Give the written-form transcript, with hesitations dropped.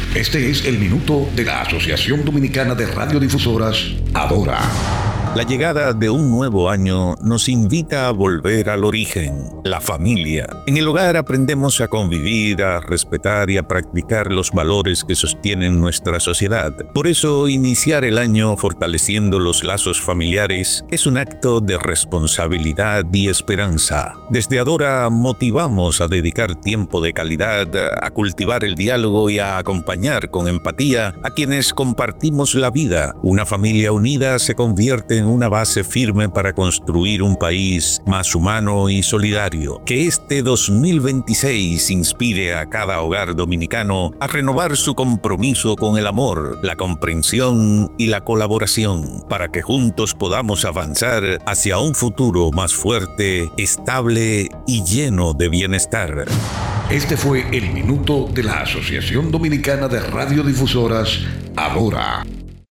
Este es el minuto de la Asociación Dominicana de Radiodifusoras, Adora. La llegada de un nuevo año nos invita a volver al origen, la familia. En el hogar aprendemos a convivir, a respetar y a practicar los valores que sostienen nuestra sociedad. Por eso, iniciar el año fortaleciendo los lazos familiares es un acto de responsabilidad y esperanza. Desde Adora motivamos a dedicar tiempo de calidad, a cultivar el diálogo y a acompañar con empatía a quienes compartimos la vida. Una familia unida se convierte en una base firme para construir un país más humano y solidario. Que este 2026 inspire a cada hogar dominicano a renovar su compromiso con el amor, la comprensión y la colaboración, para que juntos podamos avanzar hacia un futuro más fuerte, estable y lleno de bienestar. Este fue el minuto de la Asociación Dominicana de Radiodifusoras, Adora.